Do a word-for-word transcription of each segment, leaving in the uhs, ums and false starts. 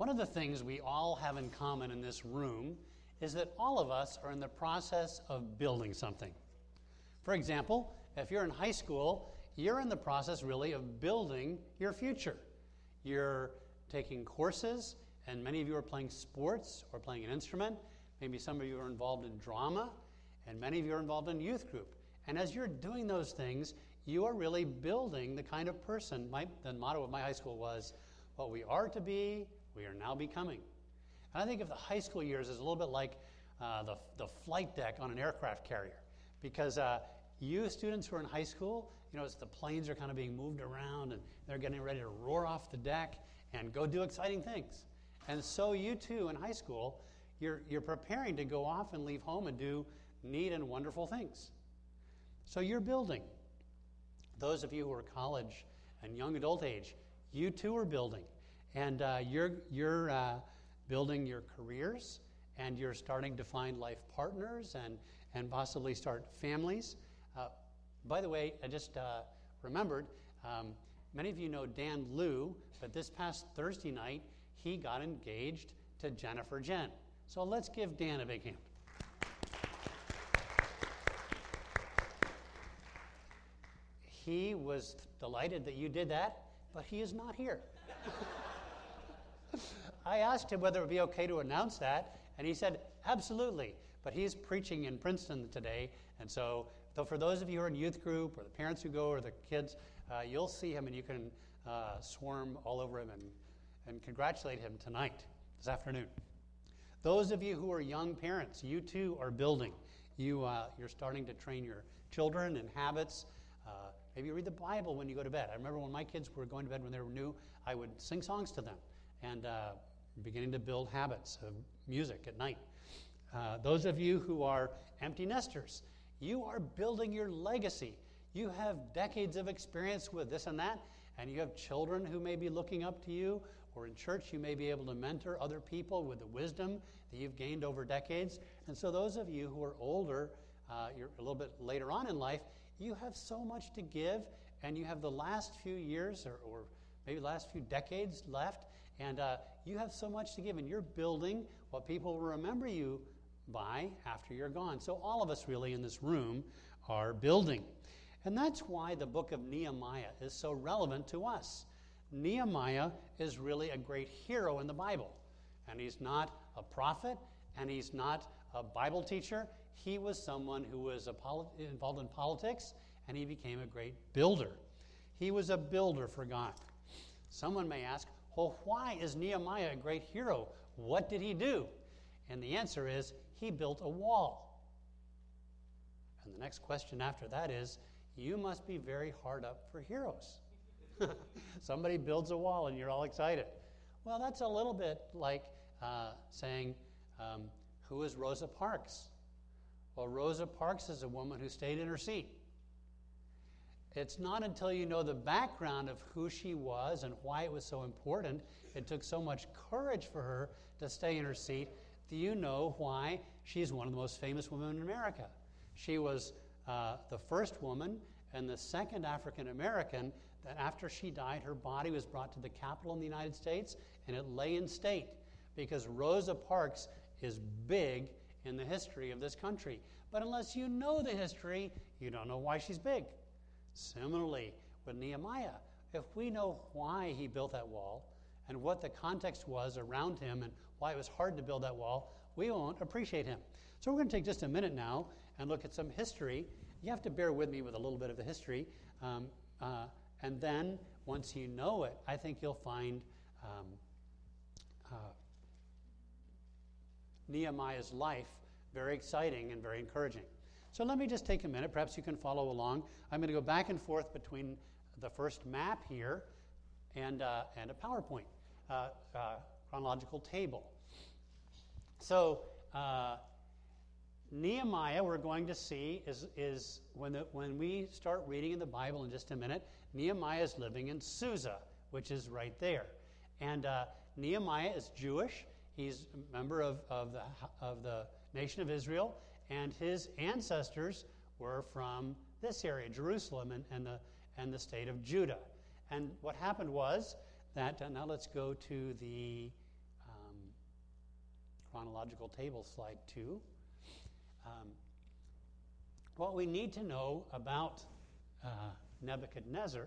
One of the things we all have in common in this room is that all of us are in the process of building something. For example, if you're in high school, you're in the process really of building your future. You're taking courses, and many of you are playing sports or playing an instrument. Maybe some of you are involved in drama, and many of you are involved in youth group. And as you're doing those things, you are really building the kind of person. My, the motto of my high school was, what we are to be, we are now becoming. And I think of the high school years as a little bit like uh, the, the flight deck on an aircraft carrier. Because uh, you students who are in high school, you know, as the planes are kind of being moved around and they're getting ready to roar off the deck and go do exciting things. And so you too in high school, you're, you're preparing to go off and leave home and do neat and wonderful things. So you're building. Those of you who are college and young adult age, you too are building. And uh, you're, you're uh, building your careers, and you're starting to find life partners and, and possibly start families. Uh, by the way, I just uh, remembered, um, many of you know Dan Liu, but this past Thursday night, he got engaged to Jennifer Jen. So let's give Dan a big hand. He was delighted that you did that, but he is not here. I asked him whether it would be okay to announce that, and he said, absolutely. But he's preaching in Princeton today, and so, so for those of you who are in youth group, or the parents who go, or the kids, uh, you'll see him and you can uh, swarm all over him and, and congratulate him tonight, this afternoon. Those of you who are young parents, you too are building. You, uh, you're starting to train your children in habits. Uh, maybe you read the Bible when you go to bed. I remember when my kids were going to bed when they were new, I would sing songs to them and uh, beginning to build habits of music at night. Uh, those of you who are empty nesters, you are building your legacy. You have decades of experience with this and that, and you have children who may be looking up to you, or in church you may be able to mentor other people with the wisdom that you've gained over decades. And so those of you who are older, uh, you're a little bit later on in life, you have so much to give, and you have the last few years or, or maybe the last few decades left, and uh, you have so much to give, and you're building what people will remember you by after you're gone. So all of us really in this room are building. And that's why the book of Nehemiah is so relevant to us. Nehemiah is really a great hero in the Bible. And he's not a prophet, and he's not a Bible teacher. He was someone who was a polit- involved in politics, and he became a great builder. He was a builder for God. Someone may ask, well, why is Nehemiah a great hero? What did he do? And the answer is, he built a wall. And the next question after that is, you must be very hard up for heroes. Somebody builds a wall and you're all excited. Well, that's a little bit like uh, saying, um, who is Rosa Parks? Well, Rosa Parks is a woman who stayed in her seat. It's not until you know the background of who she was and why it was so important, it took so much courage for her to stay in her seat, do you know why she's one of the most famous women in America. She was uh, the first woman and the second African American that after she died, her body was brought to the Capitol in the United States, and it lay in state because Rosa Parks is big in the history of this country. But unless you know the history, you don't know why she's big. Similarly, with Nehemiah, if we know why he built that wall and what the context was around him and why it was hard to build that wall, we won't appreciate him. So we're going to take just a minute now and look at some history. You have to bear with me with a little bit of the history. Um, uh, and then, once you know it, I think you'll find um, uh, Nehemiah's life very exciting and very encouraging. So let me just take a minute. Perhaps you can follow along. I'm going to go back and forth between the first map here and, uh, and a PowerPoint uh, uh, chronological table. So uh, Nehemiah, we're going to see, is, is when, the, when we start reading in the Bible in just a minute, Nehemiah is living in Susa, which is right there. And uh, Nehemiah is Jewish. He's a member of, of, the, of the nation of Israel, and his ancestors were from this area, Jerusalem, and, and, the, and the state of Judah. And what happened was that, uh, now let's go to the chronological table, slide two. Um, what we need to know about uh, Nebuchadnezzar,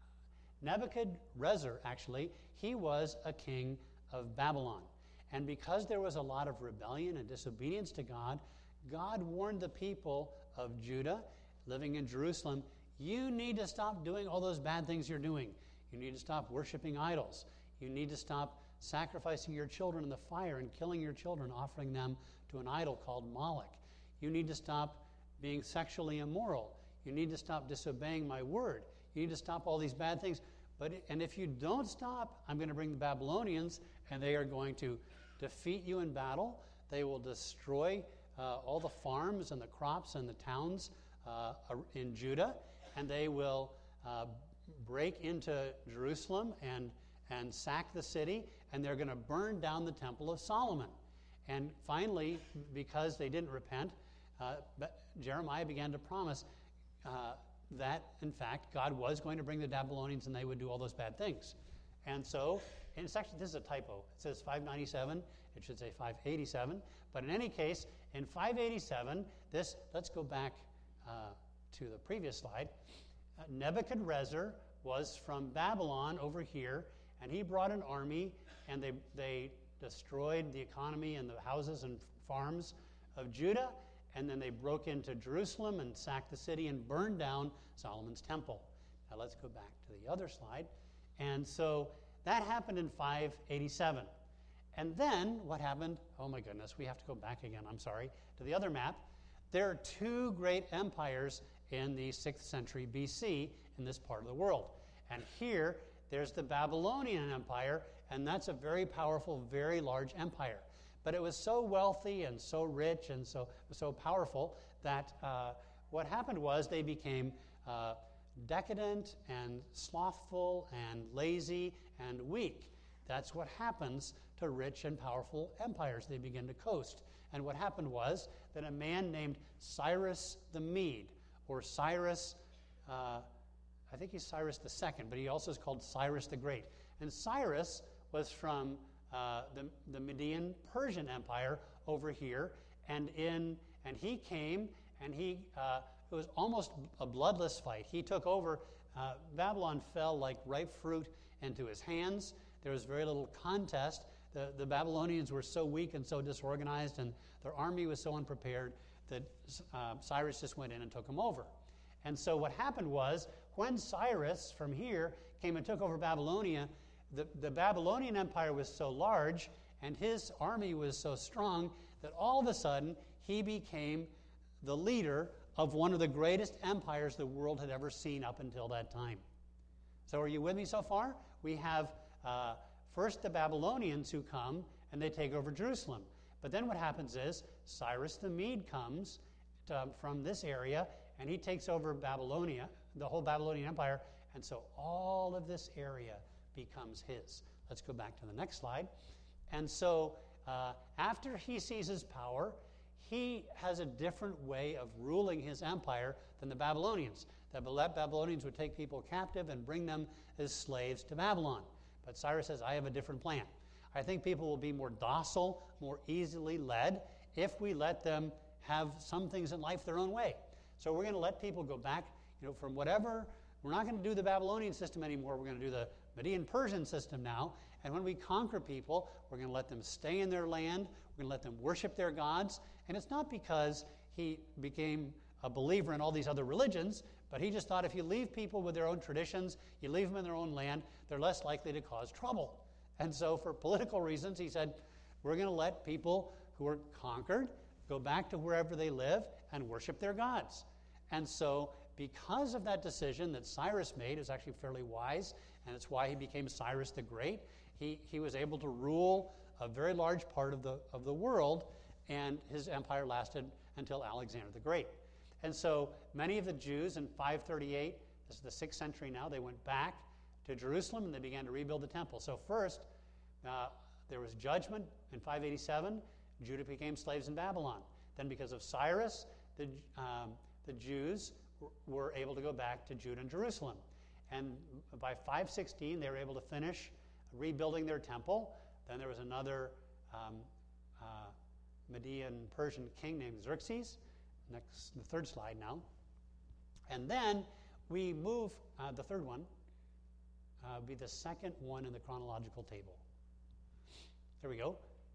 Nebuchadnezzar, actually, he was a king of Babylon. And because there was a lot of rebellion and disobedience to God, God warned the people of Judah living in Jerusalem, you need to stop doing all those bad things you're doing. You need to stop worshiping idols. You need to stop sacrificing your children in the fire and killing your children, offering them to an idol called Moloch. You need to stop being sexually immoral. You need to stop disobeying my word. You need to stop all these bad things. But and if you don't stop, I'm going to bring the Babylonians, and they are going to defeat you in battle. They will destroy uh, all the farms and the crops and the towns uh, in Judah, and they will uh, break into Jerusalem and, and sack the city, and they're going to burn down the Temple of Solomon. And finally, because they didn't repent, uh, Jeremiah began to promise uh, that, in fact, God was going to bring the Babylonians and they would do all those bad things. And so, and it's actually, this is a typo. It says five ninety-seven. It should say five eighty-seven. But in any case, in five eighty-seven, this, let's go back uh, to the previous slide. Uh, Nebuchadnezzar was from Babylon over here, and he brought an army, and they, they destroyed the economy and the houses and farms of Judah, and then they broke into Jerusalem and sacked the city and burned down Solomon's temple. Now let's go back to the other slide. And so that happened in five eighty-seven. And then what happened? Oh my goodness, we have to go back again, I'm sorry, to the other map. There are two great empires in the sixth century B C in this part of the world. And here, there's the Babylonian Empire, and that's a very powerful, very large empire. But it was so wealthy and so rich and so, so powerful that uh, what happened was they became uh, decadent and slothful and lazy and weak. That's what happens to rich and powerful empires. They begin to coast. And what happened was that a man named Cyrus the Mede, or Cyrus, uh, I think he's Cyrus the Second, but he also is called Cyrus the Great. And Cyrus was from uh, the, the Median Persian Empire over here, and in and he came and he uh, it was almost a bloodless fight. He took over. Uh, Babylon fell like ripe fruit into his hands. There was very little contest. The, the Babylonians were so weak and so disorganized, and their army was so unprepared that uh, Cyrus just went in and took them over. And so what happened was, when Cyrus from here came and took over Babylonia, the, the Babylonian Empire was so large and his army was so strong that all of a sudden he became the leader of one of the greatest empires the world had ever seen up until that time. So are you with me so far? We have uh, first the Babylonians who come and they take over Jerusalem. But then what happens is Cyrus the Mede comes to, from this area, and he takes over Babylonia, the whole Babylonian Empire, and so all of this area becomes his. Let's go back to the next slide. And so uh, after he seizes power, he has a different way of ruling his empire than the Babylonians. The Babylonians would take people captive and bring them as slaves to Babylon. But Cyrus says, I have a different plan. I think people will be more docile, more easily led, if we let them have some things in life their own way. So we're going to let people go back, you know, from whatever. We're not going to do the Babylonian system anymore. We're going to do the Median Persian system now. And when we conquer people, we're going to let them stay in their land. We're going to let them worship their gods. And it's not because he became a believer in all these other religions, but he just thought if you leave people with their own traditions, you leave them in their own land, they're less likely to cause trouble. And so for political reasons, he said, we're going to let people who are conquered go back to wherever they live and worship their gods. And so because of that decision that Cyrus made, it was actually fairly wise, and it's why he became Cyrus the Great. He, he was able to rule a very large part of the, of the world, and his empire lasted until Alexander the Great. And so many of the Jews in five thirty-eight, this is the sixth century now, they went back to Jerusalem and they began to rebuild the temple. So first, uh, there was judgment in five eighty-seven. Judah became slaves in Babylon. Then because of Cyrus, the, um, the Jews w- were able to go back to Judah and Jerusalem. And by five sixteen, they were able to finish rebuilding their temple. Then there was another um, uh, Median Persian king named Xerxes. Next, the third slide now. And then we move, uh, the third one, uh, be the second one in the chronological table. There we go.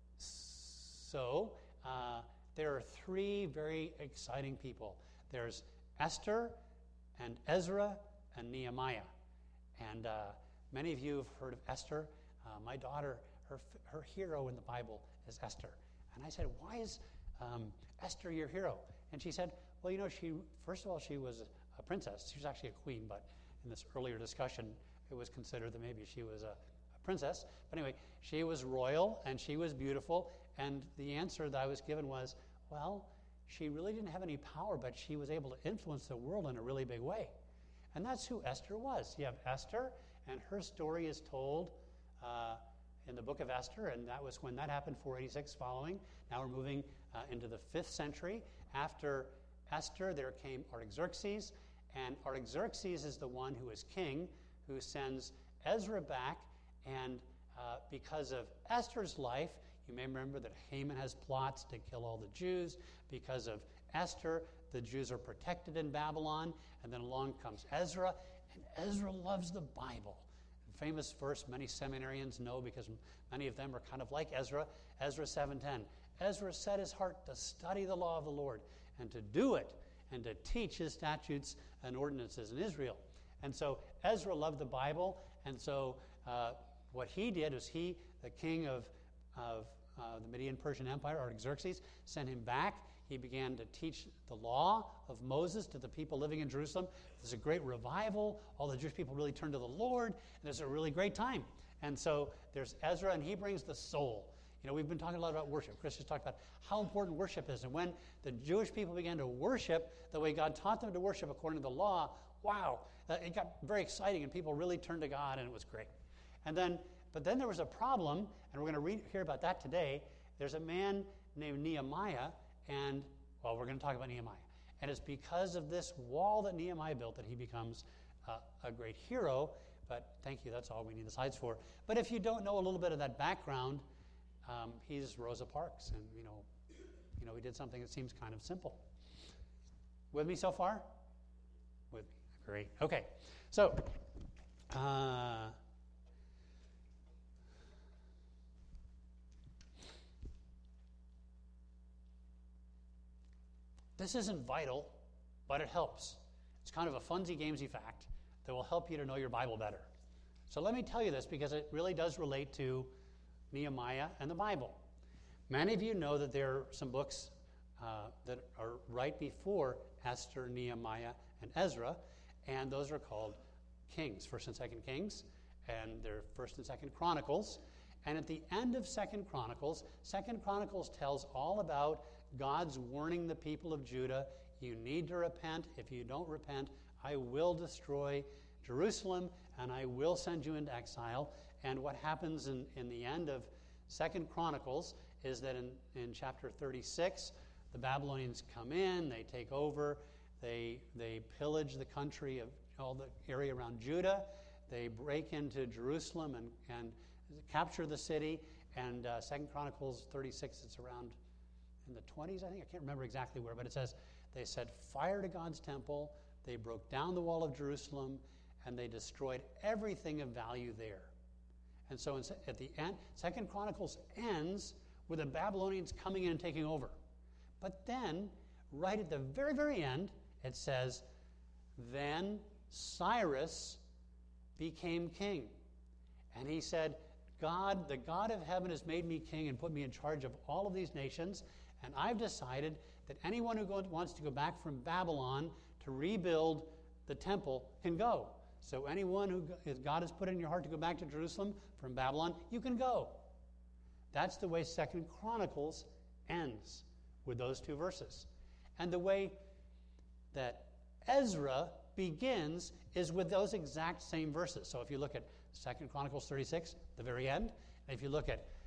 So uh, there are three very exciting people. There's Esther and Ezra and Nehemiah. And uh, many of you have heard of Esther. Uh, my daughter, her, her hero in the Bible is Esther. And I said, why is um, Esther your hero? And she said, well, you know, she first of all, she was a princess. She was actually a queen, but in this earlier discussion, it was considered that maybe she was a, a princess. But anyway, she was royal, and she was beautiful. And the answer that I was given was, well, she really didn't have any power, but she was able to influence the world in a really big way. And that's who Esther was. You have Esther, and her story is told uh, in the book of Esther, and that was when that happened, four eighty-six following. Now we're moving uh, into the fifth century. After Esther, there came Artaxerxes, and Artaxerxes is the one who is king, who sends Ezra back, and uh, because of Esther's life, you may remember that Haman has plots to kill all the Jews. Because of Esther, the Jews are protected in Babylon, and then along comes Ezra, and Ezra loves the Bible. A famous verse many seminarians know because many of them are kind of like Ezra, Ezra seven ten. Ezra set his heart to study the law of the Lord and to do it and to teach his statutes and ordinances in Israel. And so Ezra loved the Bible, and so uh, what he did was he, the king of, of uh, the Median Persian Empire, Artaxerxes, sent him back. He began to teach the law of Moses to the people living in Jerusalem. There's a great revival. All the Jewish people really turn to the Lord, and it's a really great time. And so there's Ezra, and he brings the soul. You know, we've been talking a lot about worship. Chris just talked about how important worship is. And when the Jewish people began to worship the way God taught them to worship according to the law, wow, uh, it got very exciting, and people really turned to God, and it was great. And then, but then there was a problem, and we're going to read, hear about that today. There's a man named Nehemiah, and, well, we're going to talk about Nehemiah. And it's because of this wall that Nehemiah built that he becomes uh, a great hero. But thank you, that's all we need the slides for. But if you don't know a little bit of that background, um, he's Rosa Parks. And, you know, you know, he did something that seems kind of simple. With me so far? With me. Great. Okay. So, uh, this isn't vital, but it helps. It's kind of a funsy-gamesy fact that will help you to know your Bible better. So let me tell you this because it really does relate to Nehemiah and the Bible. Many of you know that there are some books uh, that are right before Esther, Nehemiah, and Ezra, and those are called Kings, First and Second Kings, and they're First and Second Chronicles. And at the end of Second Chronicles, Second Chronicles tells all about God's warning the people of Judah, you need to repent. If you don't repent, I will destroy Jerusalem, and I will send you into exile. And what happens in, in the end of Second Chronicles is that in, in chapter thirty-six, the Babylonians come in, they take over, they, they pillage the country of all the area around Judah, they break into Jerusalem and, and capture the city, and uh, Second Chronicles thirty-six, it's around in the twenties, I think. I can't remember exactly where, but it says they set fire to God's temple, they broke down the wall of Jerusalem, and they destroyed everything of value there. And so in, at the end, Second Chronicles ends with the Babylonians coming in and taking over. But then, right at the very, very end, it says, then Cyrus became king. And he said, God, the God of heaven has made me king and put me in charge of all of these nations, and I've decided that anyone who goes, wants to go back from Babylon to rebuild the temple can go. So anyone who if God has put it in your heart to go back to Jerusalem from Babylon, you can go. That's the way Second Chronicles ends, with those two verses. And the way that Ezra begins is with those exact same verses. So if you look at Second Chronicles thirty-six, the very end, and if you look at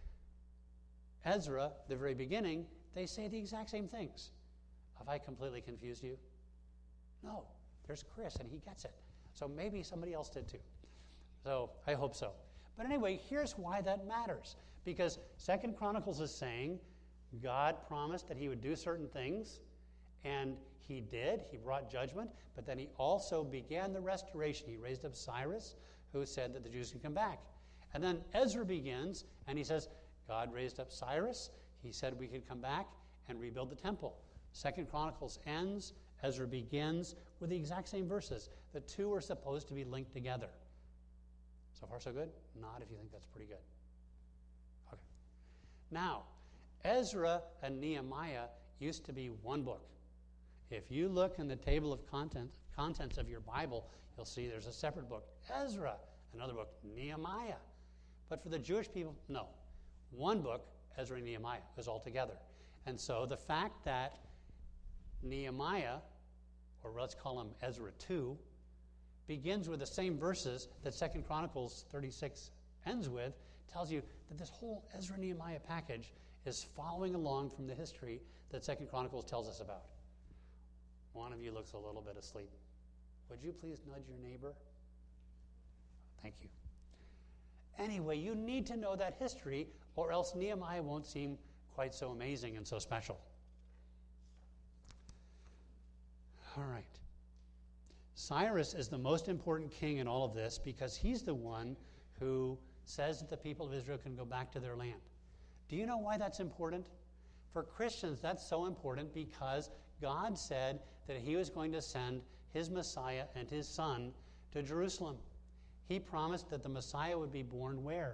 Ezra, the very beginning, they say the exact same things. Have I completely confused you? No. There's Chris, and he gets it. So maybe somebody else did too. So I hope so. But anyway, here's why that matters. Because Second Chronicles is saying God promised that he would do certain things, and he did. He brought judgment, but then he also began the restoration. He raised up Cyrus, who said that the Jews could come back. And then Ezra begins, and he says, God raised up Cyrus. He said we could come back and rebuild the temple. Second Chronicles ends, Ezra begins with the exact same verses. The two are supposed to be linked together. So far, so good? Not if you think that's pretty good. Okay. Now, Ezra and Nehemiah used to be one book. If you look in the table of content, contents of your Bible, you'll see there's a separate book, Ezra, another book, Nehemiah. But for the Jewish people, no. One book, Ezra and Nehemiah, is all together. And so the fact that Nehemiah, or let's call him Ezra two, begins with the same verses that Second Chronicles thirty-six ends with, tells you that this whole Ezra-Nehemiah package is following along from the history that Second Chronicles tells us about. One of you looks a little bit asleep. Would you please nudge your neighbor? Thank you. Anyway, you need to know that history, or else Nehemiah won't seem quite so amazing and so special. All right. Cyrus is the most important king in all of this because he's the one who says that the people of Israel can go back to their land. Do you know why that's important? For Christians, that's so important because God said that he was going to send his Messiah and his son to Jerusalem. He promised that the Messiah would be born where?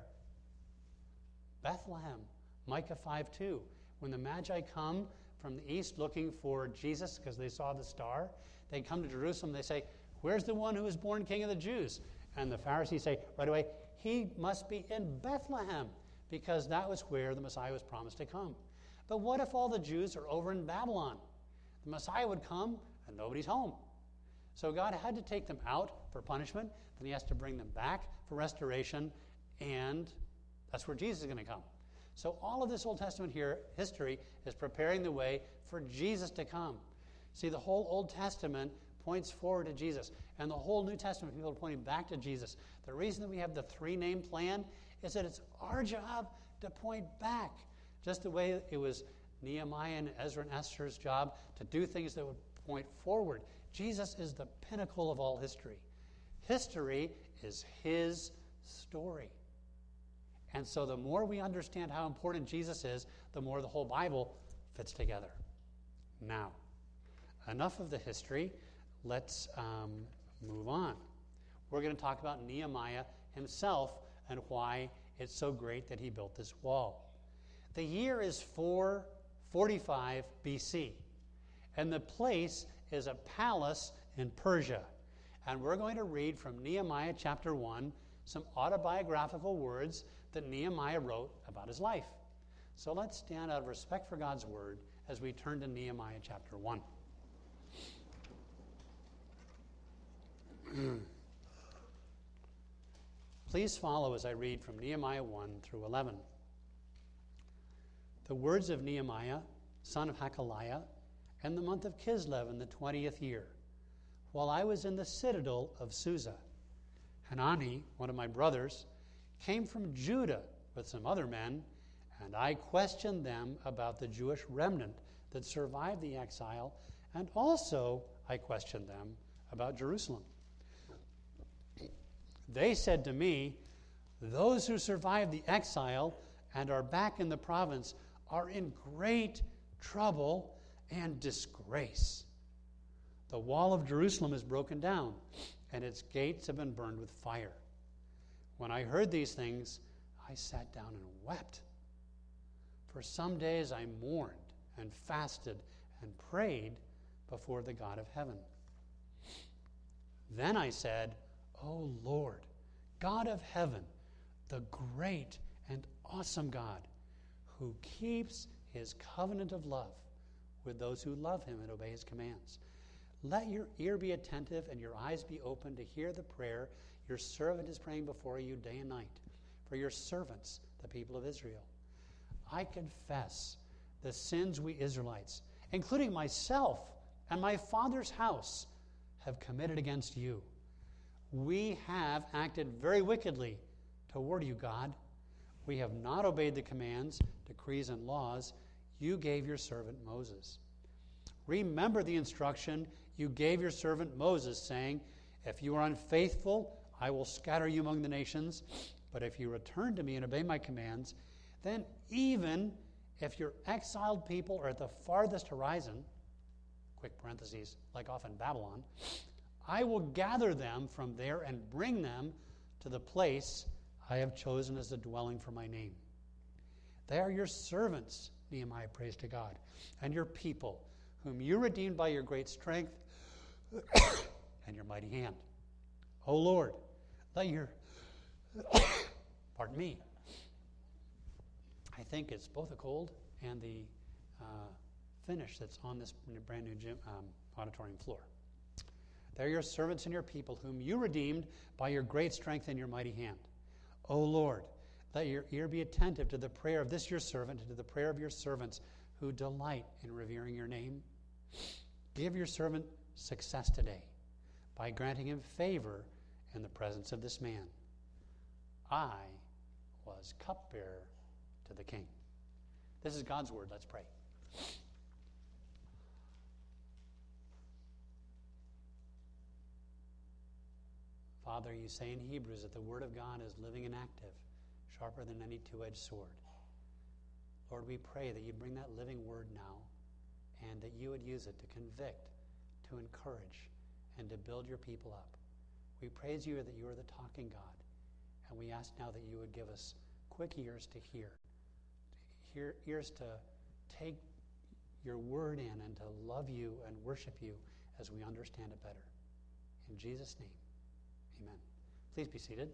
Bethlehem. Micah five two. When the Magi come from the east looking for Jesus because they saw the star, they come to Jerusalem, they say, where's the one who was born king of the Jews? And the Pharisees say right away, he must be in Bethlehem because that was where the Messiah was promised to come. But what if all the Jews are over in Babylon? The Messiah would come and nobody's home. So God had to take them out for punishment, then he has to bring them back for restoration, and that's where Jesus is going to come. So all of this Old Testament here, history, is preparing the way for Jesus to come. See, the whole Old Testament points forward to Jesus, and the whole New Testament, people are pointing back to Jesus. The reason that we have the three-name plan is that it's our job to point back, just the way it was Nehemiah and Ezra and Esther's job to do things that would point forward. Jesus is the pinnacle of all history. History is his story. And so the more we understand how important Jesus is, the more the whole Bible fits together. Now, enough of the history. Let's um, move on. We're going to talk about Nehemiah himself and why it's so great that he built this wall. The year is four forty-five B C, and the place is a palace in Persia. And we're going to read from Nehemiah chapter one some autobiographical words that Nehemiah wrote about his life. So let's stand out of respect for God's word as we turn to Nehemiah chapter one. Please follow as I read from Nehemiah one through eleven. The words of Nehemiah, son of Hakaliah, in the month of Kislev in the twentieth year, while I was in the citadel of Susa. Hanani, one of my brothers, came from Judah with some other men, and I questioned them about the Jewish remnant that survived the exile, and also I questioned them about Jerusalem. They said to me, those who survived the exile and are back in the province are in great trouble and disgrace. The wall of Jerusalem is broken down, and its gates have been burned with fire. When I heard these things, I sat down and wept. For some days I mourned and fasted and prayed before the God of heaven. Then I said, O Lord, God of heaven, the great and awesome God, who keeps his covenant of love with those who love him and obey his commands. Let your ear be attentive and your eyes be open to hear the prayer your servant is praying before you day and night for your servants, the people of Israel. I confess the sins we Israelites, including myself and my father's house, have committed against you. We have acted very wickedly toward you, God. We have not obeyed the commands, decrees, and laws you gave your servant Moses. Remember the instruction you gave your servant Moses, saying, if you are unfaithful, I will scatter you among the nations. But if you return to me and obey my commands, then even if your exiled people are at the farthest horizon, quick parentheses, like off in Babylon, I will gather them from there and bring them to the place I have chosen as a dwelling for my name. They are your servants, Nehemiah prays to God, and your people, whom you redeemed by your great strength and your mighty hand. O Lord, let your, pardon me, I think it's both a cold and the uh, finish that's on this brand new gym, um, auditorium floor. They're your servants and your people, whom you redeemed by your great strength and your mighty hand. O Lord, let your ear be attentive to the prayer of this your servant and to the prayer of your servants who delight in revering your name. Give your servant success today by granting him favor in the presence of this man. I was cupbearer to the king. This is God's word. Let's pray. Father, you say in Hebrews that the word of God is living and active, sharper than any two-edged sword. Lord, we pray that you'd bring that living word now and that you would use it to convict, to encourage, and to build your people up. We praise you that you are the talking God, and we ask now that you would give us quick ears to hear, to hear ears to take your word in and to love you and worship you as we understand it better. In Jesus' name, amen. Please be seated.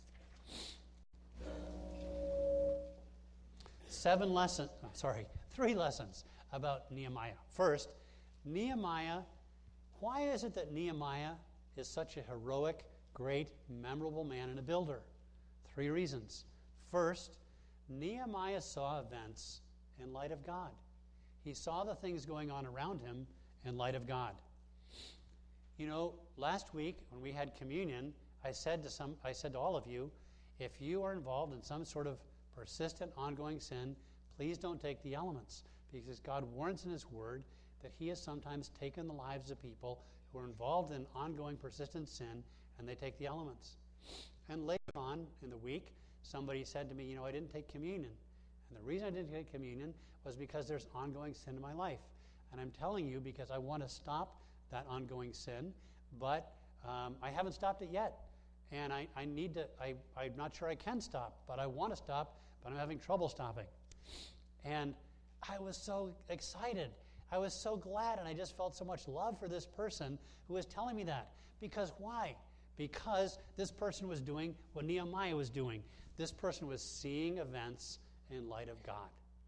Seven lessons, oh, sorry, three lessons about Nehemiah. First, Nehemiah, why is it that Nehemiah is such a heroic, great, memorable man and a builder? Three reasons. First, Nehemiah saw events in light of God. He saw the things going on around him in light of God. You know, last week when we had communion, I said to some, I said to all of you, if you are involved in some sort of persistent, ongoing sin, please don't take the elements, because God warns in his word that he has sometimes taken the lives of people who are involved in ongoing, persistent sin, and they take the elements. And later on in the week, somebody said to me, you know, I didn't take communion. And the reason I didn't take communion was because there's ongoing sin in my life. And I'm telling you because I want to stop that ongoing sin, but um, I haven't stopped it yet. And I, I need to, I, I'm not sure I can stop, but I want to stop, but I'm having trouble stopping. And I was so excited. I was so glad, and I just felt so much love for this person who was telling me that. Because why? Because this person was doing what Nehemiah was doing. This person was seeing events in light of God.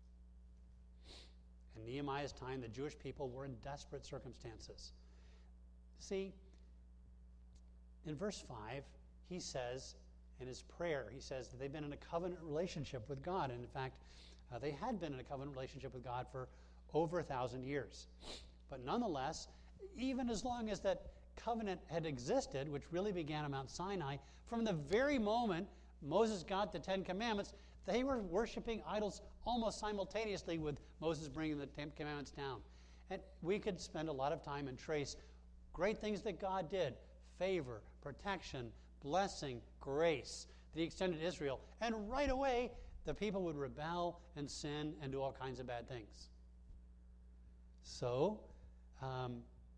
In Nehemiah's time, the Jewish people were in desperate circumstances. See, in verse five, he says, in his prayer, he says that they've been in a covenant relationship with God. And in fact, uh, they had been in a covenant relationship with God for over a thousand years. But nonetheless, even as long as that covenant had existed, which really began on Mount Sinai, from the very moment Moses got the Ten Commandments, they were worshiping idols almost simultaneously with Moses bringing the Ten Commandments down. And we could spend a lot of time and trace great things that God did: favor, protection, blessing, grace, that he extended to Israel. And right away, the people would rebel and sin and do all kinds of bad things. So, um,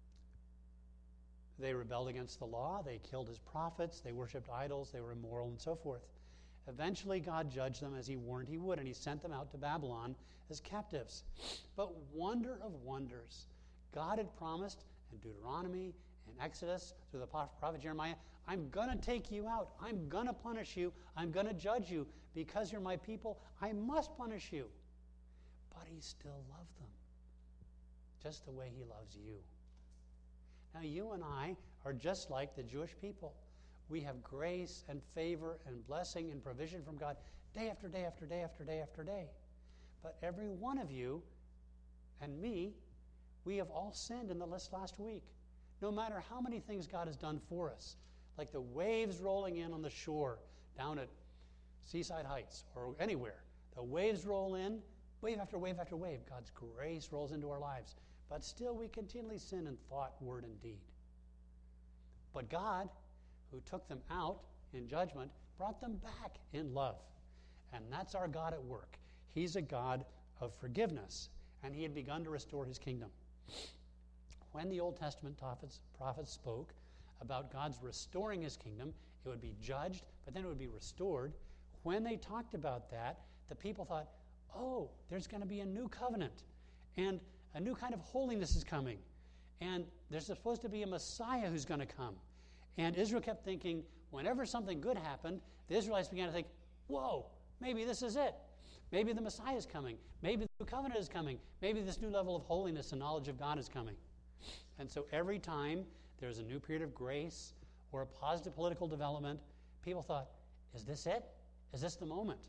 they rebelled against the law, they killed his prophets, they worshipped idols, they were immoral, and so forth. Eventually, God judged them as he warned he would, and he sent them out to Babylon as captives. But wonder of wonders, God had promised in Deuteronomy and Exodus through the prophet Jeremiah, I'm going to take you out. I'm going to punish you. I'm going to judge you. Because you're my people, I must punish you. But he still loved them, just the way he loves you. Now, you and I are just like the Jewish people. We have grace and favor and blessing and provision from God day after day after day after day after day. But every one of you and me, we have all sinned in the list last week. No matter how many things God has done for us, like the waves rolling in on the shore down at Seaside Heights or anywhere, the waves roll in, wave after wave after wave, God's grace rolls into our lives. But still we continually sin in thought, word, and deed. But God, who took them out in judgment, brought them back in love. And that's our God at work. He's a God of forgiveness, and he had begun to restore his kingdom. When the Old Testament prophets, prophets spoke about God's restoring his kingdom, it would be judged, but then it would be restored. When they talked about that, the people thought, oh, there's going to be a new covenant, and a new kind of holiness is coming. And there's supposed to be a Messiah who's going to come. And Israel kept thinking, whenever something good happened, the Israelites began to think, whoa, maybe this is it. Maybe the Messiah is coming. Maybe the new covenant is coming. Maybe this new level of holiness and knowledge of God is coming. And so every time there's a new period of grace or a positive political development, people thought, is this it? Is this the moment?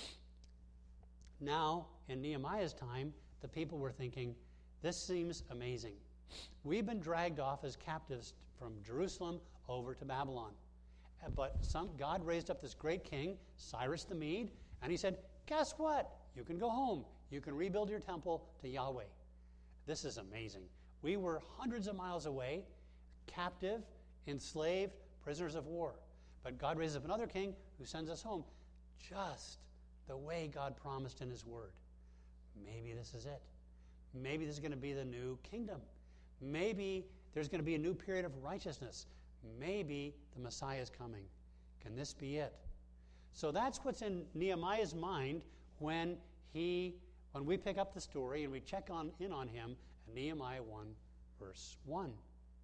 Now, in Nehemiah's time, the people were thinking, this seems amazing. We've been dragged off as captives from Jerusalem over to Babylon. But some, God raised up this great king, Cyrus the Mede, and he said, guess what? You can go home. You can rebuild your temple to Yahweh. This is amazing. We were hundreds of miles away, captive, enslaved, prisoners of war. But God raises up another king who sends us home just the way God promised in his word. Maybe this is it. Maybe this is going to be the new kingdom. Maybe there's going to be a new period of righteousness. Maybe the Messiah is coming. Can this be it? So that's what's in Nehemiah's mind when he, when we pick up the story and we check on in on him in Nehemiah one, verse one.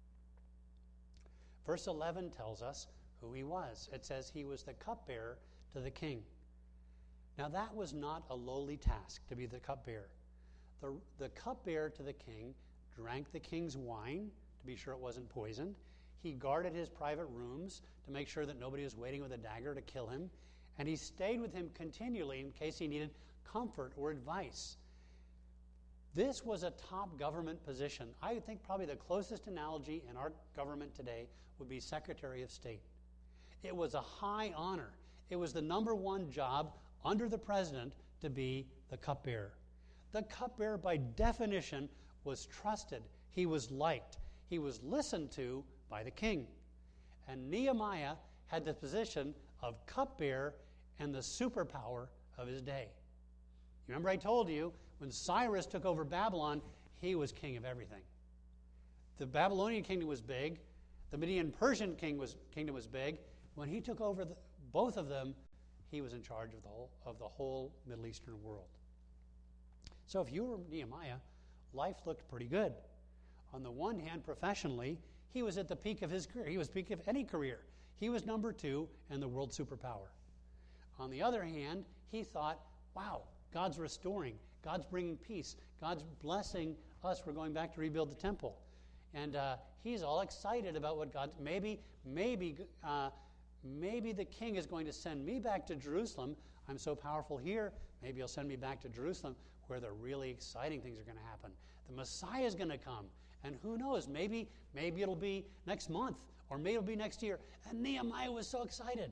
Verse eleven tells us who he was. It says he was the cupbearer to the king. Now that was not a lowly task to be the cupbearer. The, the cupbearer to the king drank the king's wine to be sure it wasn't poisoned. He guarded his private rooms to make sure that nobody was waiting with a dagger to kill him. And he stayed with him continually in case he needed comfort or advice. This was a top government position. I think probably the closest analogy in our government today would be Secretary of State. It was a high honor. It was the number one job under the president to be the cupbearer. The cupbearer, by definition, was trusted. He was liked. He was listened to by the king. And Nehemiah had the position of cupbearer and the superpower of his day. You remember I told you, when Cyrus took over Babylon, he was king of everything. The Babylonian kingdom was big. The Median-Persian king was, kingdom was big. When he took over the, both of them, he was in charge of the whole, of the whole Middle Eastern world. So if you were Nehemiah, life looked pretty good. On the one hand, professionally, he was at the peak of his career. He was peak of any career. He was number two in the world superpower. On the other hand, he thought, wow, God's restoring. God's bringing peace. God's blessing us. We're going back to rebuild the temple. And uh, he's all excited about what God, maybe, maybe, uh, maybe the king is going to send me back to Jerusalem. I'm so powerful here. Maybe he'll send me back to Jerusalem where the really exciting things are going to happen. The Messiah is going to come. And who knows, maybe, maybe it'll be next month or maybe it'll be next year. And Nehemiah was so excited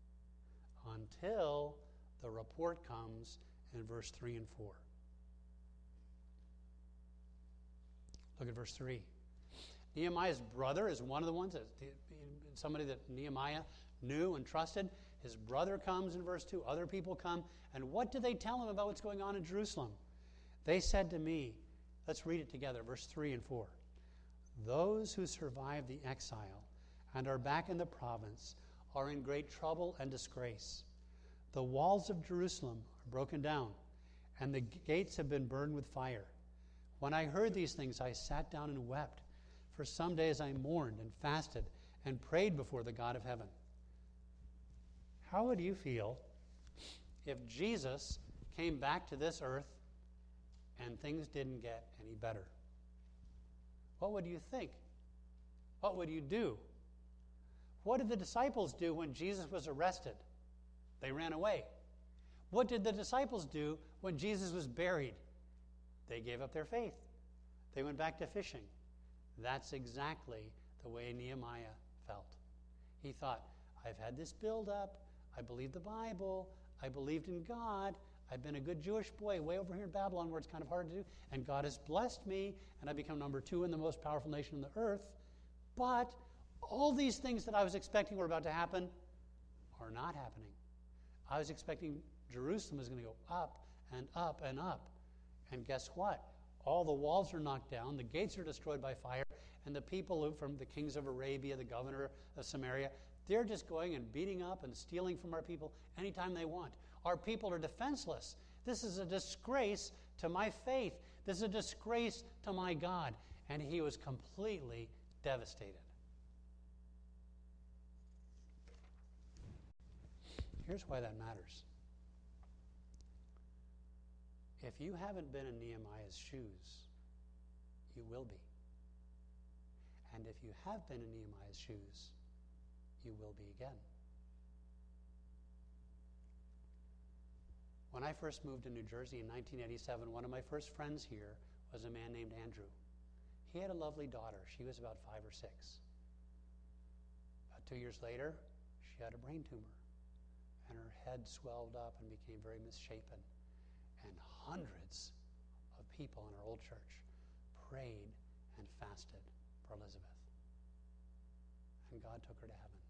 until the report comes in verse three and four. Look at verse three. Nehemiah's brother is one of the ones, that somebody that Nehemiah knew and trusted. His brother comes in verse two. Other people come. And what do they tell him about what's going on in Jerusalem? They said to me, let's read it together, verse three and four. Those who survived the exile and are back in the province are in great trouble and disgrace. The walls of Jerusalem are broken down, and the gates have been burned with fire. When I heard these things, I sat down and wept. For some days I mourned and fasted and prayed before the God of heaven. How would you feel if Jesus came back to this earth and things didn't get any better? What would you think? What would you do? What did the disciples do when Jesus was arrested? They ran away. What did the disciples do when Jesus was buried? They gave up their faith. They went back to fishing. That's exactly the way Nehemiah felt. He thought, I've had this build-up. I believed the Bible. I believed in God. I've been a good Jewish boy way over here in Babylon where it's kind of hard to do, and God has blessed me, and I've become number two in the most powerful nation on the earth. But all these things that I was expecting were about to happen are not happening. I was expecting Jerusalem was going to go up and up and up. And guess what? All the walls are knocked down, the gates are destroyed by fire, and the people who, from the kings of Arabia, the governor of Samaria, they're just going and beating up and stealing from our people anytime they want. Our people are defenseless. This is a disgrace to my faith. This is a disgrace to my God. And he was completely devastated. Here's why that matters. If you haven't been in Nehemiah's shoes, you will be. And if you have been in Nehemiah's shoes, you will be again. When I first moved to New Jersey in nineteen eighty-seven, one of my first friends here was a man named Andrew. He had a lovely daughter. She was about five or six. About two years later, she had a brain tumor, and her head swelled up and became very misshapen. And hundreds of people in our old church prayed and fasted for Elizabeth. And God took her to heaven.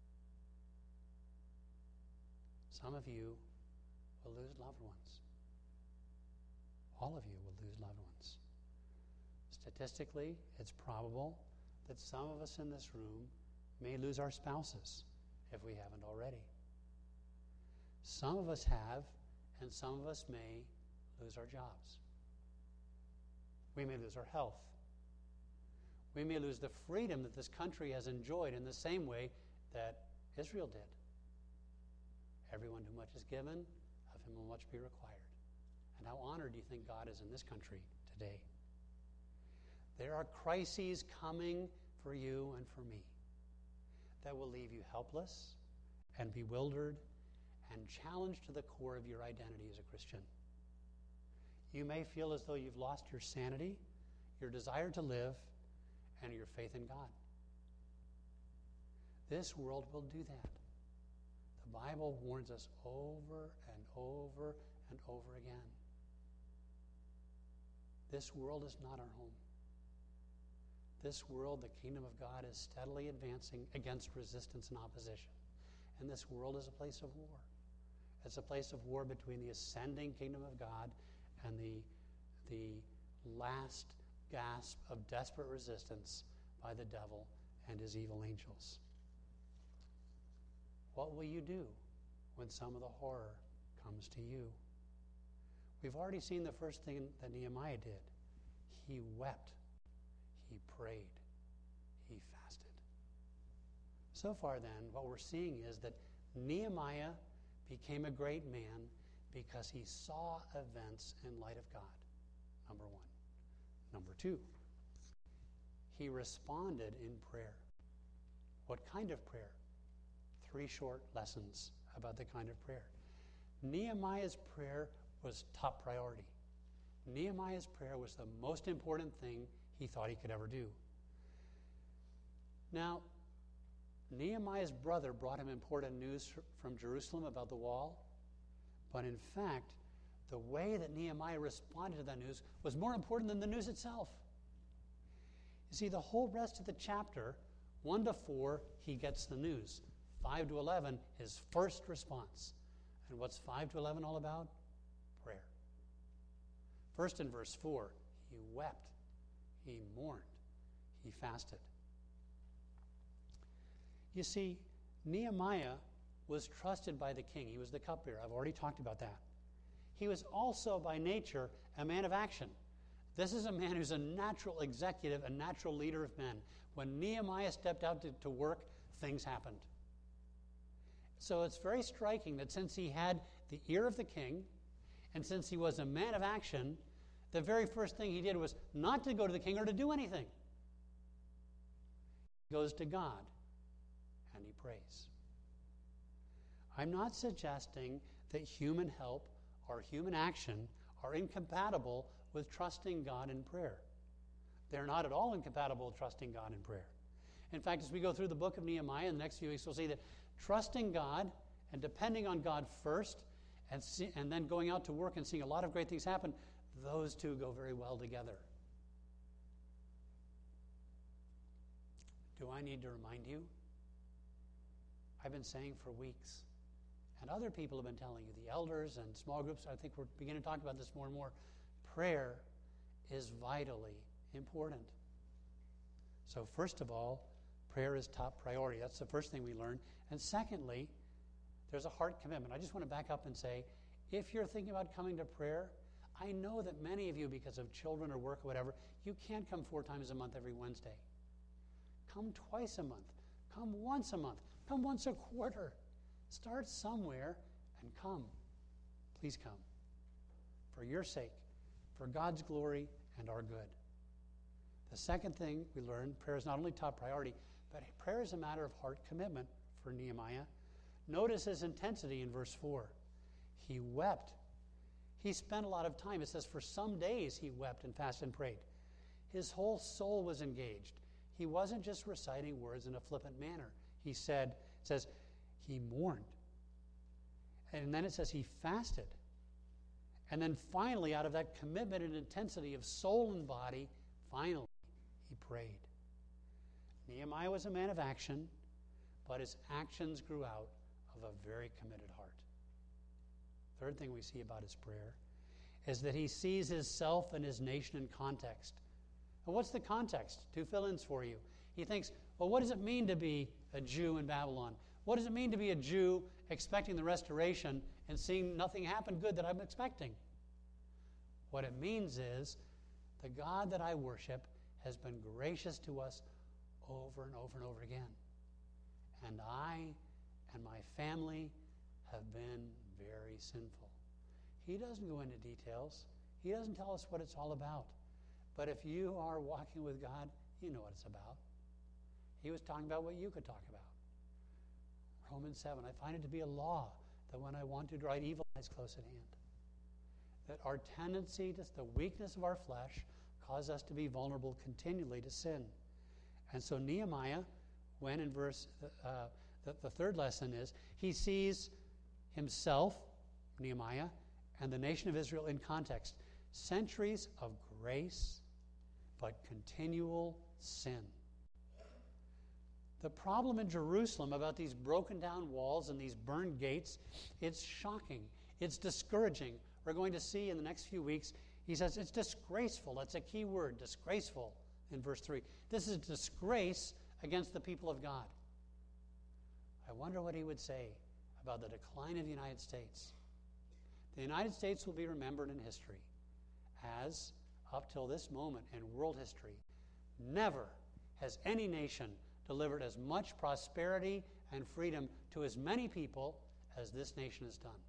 Some of you will lose loved ones. All of you will lose loved ones. Statistically, it's probable that some of us in this room may lose our spouses if we haven't already. Some of us have, and some of us may lose our jobs. We may lose our health. We may lose the freedom that this country has enjoyed in the same way that Israel did. Everyone who much is given, of him will much be required. And how honored do you think God is in this country today? There are crises coming for you and for me that will leave you helpless and bewildered and challenged to the core of your identity as a Christian. You may feel as though you've lost your sanity, your desire to live, and your faith in God. This world will do that. The Bible warns us over and over and over again. This world is not our home. This world, the kingdom of God, is steadily advancing against resistance and opposition. And this world is a place of war. It's a place of war between the ascending kingdom of God and the, the last gasp of desperate resistance by the devil and his evil angels. What will you do when some of the horror comes to you? We've already seen the first thing that Nehemiah did. He wept. He prayed. He fasted. So far then, what we're seeing is that Nehemiah became a great man because he saw events in light of God, number one. Number two, he responded in prayer. What kind of prayer? Three short lessons about the kind of prayer. Nehemiah's prayer was top priority. Nehemiah's prayer was the most important thing he thought he could ever do. Now, Nehemiah's brother brought him important news from Jerusalem about the wall, but in fact, the way that Nehemiah responded to that news was more important than the news itself. You see, the whole rest of the chapter, one to four, he gets the news. five to eleven, his first response. And what's five to eleven all about? Prayer. First in verse four, he wept, he mourned, he fasted. You see, Nehemiah was trusted by the king. He was the cupbearer. I've already talked about that. He was also, by nature, a man of action. This is a man who's a natural executive, a natural leader of men. When Nehemiah stepped out to, to work, things happened. So it's very striking that since he had the ear of the king, and since he was a man of action, the very first thing he did was not to go to the king or to do anything. He goes to God and he prays. I'm not suggesting that human help or human action are incompatible with trusting God in prayer. They're not at all incompatible with trusting God in prayer. In fact, as we go through the book of Nehemiah in the next few weeks, we'll see that trusting God and depending on God first and, see, and then going out to work and seeing a lot of great things happen, those two go very well together. Do I need to remind you? I've been saying for weeks, and other people have been telling you, the elders and small groups, I think we're beginning to talk about this more and more. Prayer is vitally important. So first of all, prayer is top priority. That's the first thing we learn. And secondly, there's a heart commitment. I just want to back up and say, if you're thinking about coming to prayer, I know that many of you, because of children or work or whatever, you can't come four times a month every Wednesday. Come twice a month. Come once a month. Come once a quarter. Start somewhere and come. Please come. For your sake, for God's glory and our good. The second thing we learn, prayer is not only top priority, but prayer is a matter of heart commitment for Nehemiah. Notice his intensity in verse four. He wept. He spent a lot of time. It says for some days he wept and fasted and prayed. His whole soul was engaged. He wasn't just reciting words in a flippant manner. He said, it says, he mourned. And then it says he fasted. And then finally, out of that commitment and intensity of soul and body, finally, he prayed. Nehemiah was a man of action, but his actions grew out of a very committed heart. Third thing we see about his prayer is that he sees himself and his nation in context. And what's the context? Two fill-ins for you. He thinks, well, what does it mean to be a Jew in Babylon? What does it mean to be a Jew expecting the restoration and seeing nothing happen good that I'm expecting? What it means is the God that I worship has been gracious to us over and over and over again. And I and my family have been very sinful. He doesn't go into details. He doesn't tell us what it's all about. But if you are walking with God, you know what it's about. He was talking about what you could talk about. Romans seven, I find it to be a law that when I want to do right, evil lies close at hand. That our tendency, to the weakness of our flesh, cause us to be vulnerable continually to sin. And so Nehemiah, when in verse, uh, the, the third lesson is, he sees himself, Nehemiah, and the nation of Israel in context. Centuries of grace, but continual sin. The problem in Jerusalem about these broken down walls and these burned gates, it's shocking. It's discouraging. We're going to see in the next few weeks, he says it's disgraceful. That's a key word, disgraceful, in verse three. This is a disgrace against the people of God. I wonder what he would say about the decline of the United States. The United States will be remembered in history as, up till this moment in world history, never has any nation delivered as much prosperity and freedom to as many people as this nation has done.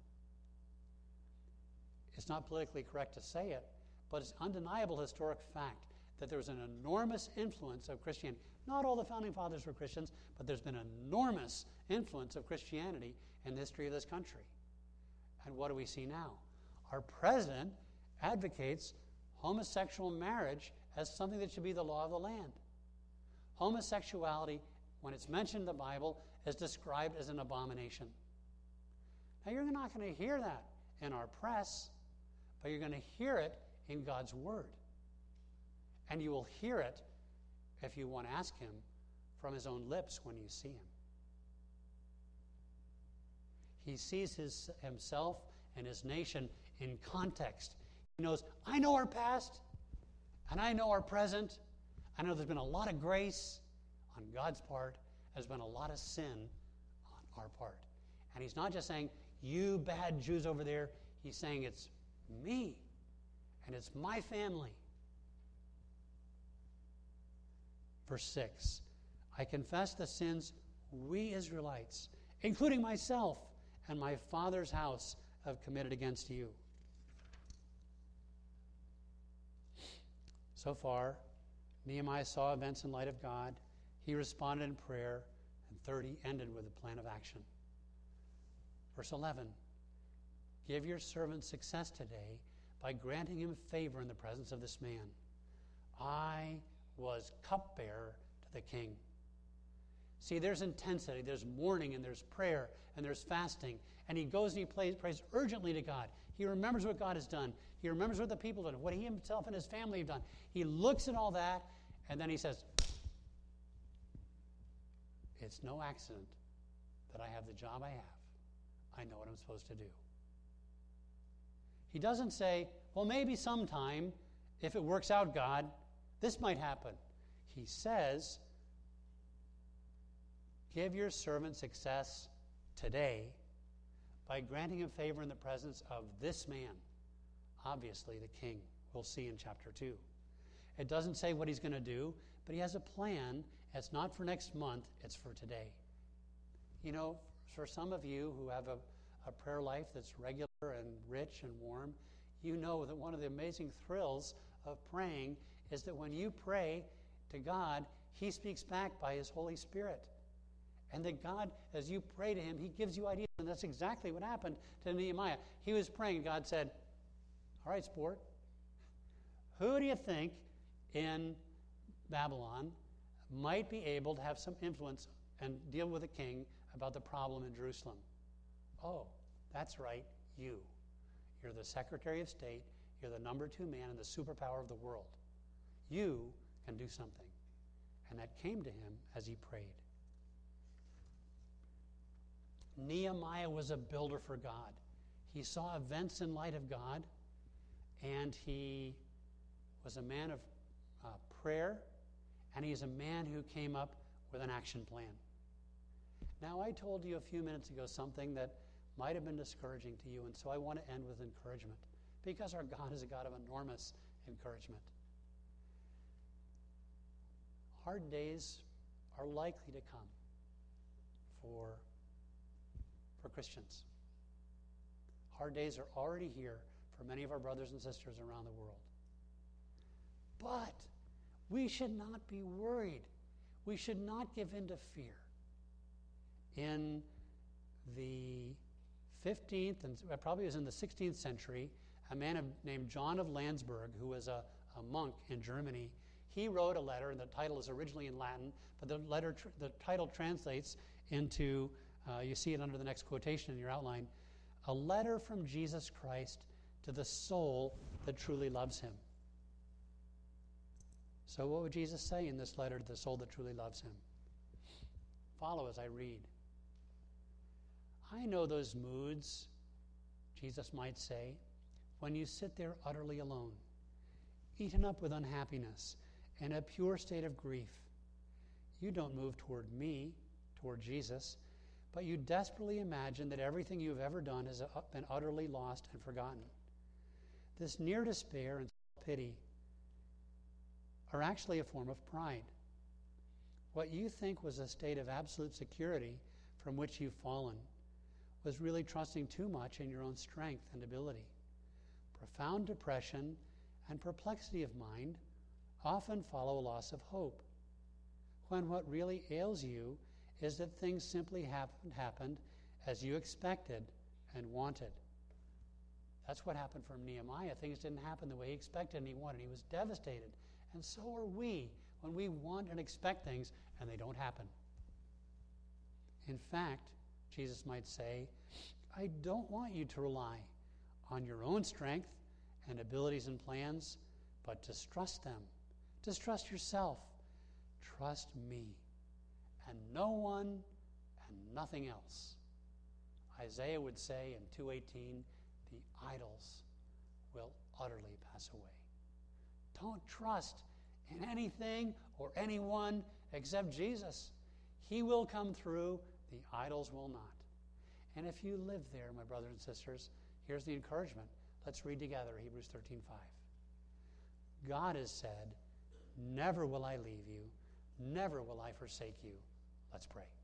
It's not politically correct to say it, but it's undeniable historic fact that there was an enormous influence of Christianity. Not all the founding fathers were Christians, but there's been an enormous influence of Christianity in the history of this country. And what do we see now? Our president advocates homosexual marriage as something that should be the law of the land. Homosexuality, when it's mentioned in the Bible, is described as an abomination. Now, you're not going to hear that in our press, but you're going to hear it in God's Word. And you will hear it, if you want to ask him, from his own lips when you see him. He sees his, himself and his nation in context. He knows, I know our past, and I know our present. I know there's been a lot of grace on God's part. There's been a lot of sin on our part. And he's not just saying, you bad Jews over there. He's saying it's me, and it's my family. Verse six, I confess the sins we Israelites, including myself and my father's house, have committed against you. So far, Nehemiah saw events in light of God. He responded in prayer. And third, he ended with a plan of action. Verse eleven, give your servant success today by granting him favor in the presence of this man. I was cupbearer to the king. See, there's intensity, there's mourning, and there's prayer, and there's fasting. And he goes and he prays, prays urgently to God. He remembers what God has done. He remembers what the people have done, what he himself and his family have done. He looks at all that, and then he says, it's no accident that I have the job I have. I know what I'm supposed to do. He doesn't say, well, maybe sometime, if it works out, God, this might happen. He says, give your servant success today by granting him favor in the presence of this man, obviously the king. We'll see in chapter two. It doesn't say what he's going to do, but he has a plan. It's not for next month, it's for today. You know, for some of you who have a, a prayer life that's regular and rich and warm, you know that one of the amazing thrills of praying is that when you pray to God, he speaks back by his Holy Spirit. And that God, as you pray to him, he gives you ideas. And that's exactly what happened to Nehemiah. He was praying, and God said, all right, sport, who do you think in Babylon might be able to have some influence and deal with the king about the problem in Jerusalem? Oh, that's right, you. You're the Secretary of State. You're the number two man in the superpower of the world. You can do something. And that came to him as he prayed. Nehemiah was a builder for God. He saw events in light of God, and he was a man of uh, prayer, and he's a man who came up with an action plan. Now, I told you a few minutes ago something that might have been discouraging to you, and so I want to end with encouragement, because our God is a God of enormous encouragement. Hard days are likely to come for, for Christians. Hard days are already here for many of our brothers and sisters around the world. But we should not be worried. We should not give in to fear. In the fifteenth, and probably it was in the sixteenth century, a man of, named John of Landsberg, who was a, a monk in Germany, he wrote a letter, and the title is originally in Latin, but the letter, tr- the title translates into, uh, you see it under the next quotation in your outline, a letter from Jesus Christ to the soul that truly loves him. So what would Jesus say in this letter to the soul that truly loves him? Follow as I read. I know those moods, Jesus might say, when you sit there utterly alone, eaten up with unhappiness and a pure state of grief. You don't move toward me, toward Jesus, but you desperately imagine that everything you've ever done has been utterly lost and forgotten. This near despair and self-pity are actually a form of pride. What you think was a state of absolute security from which you've fallen was really trusting too much in your own strength and ability. Profound depression and perplexity of mind often follow a loss of hope, when what really ails you is that things simply haven't happened as you expected and wanted. That's what happened for Nehemiah. Things didn't happen the way he expected and he wanted. He was devastated. And so are we when we want and expect things and they don't happen. In fact, Jesus might say, I don't want you to rely on your own strength and abilities and plans, but distrust them. Distrust yourself. Trust me. And no one and nothing else. Isaiah would say in two eighteen, the idols will utterly pass away. Don't trust in anything or anyone except Jesus. He will come through. The idols will not. And if you live there, my brothers and sisters, here's the encouragement. Let's read together Hebrews thirteen five. God has said, never will I leave you, never will I forsake you. Let's pray.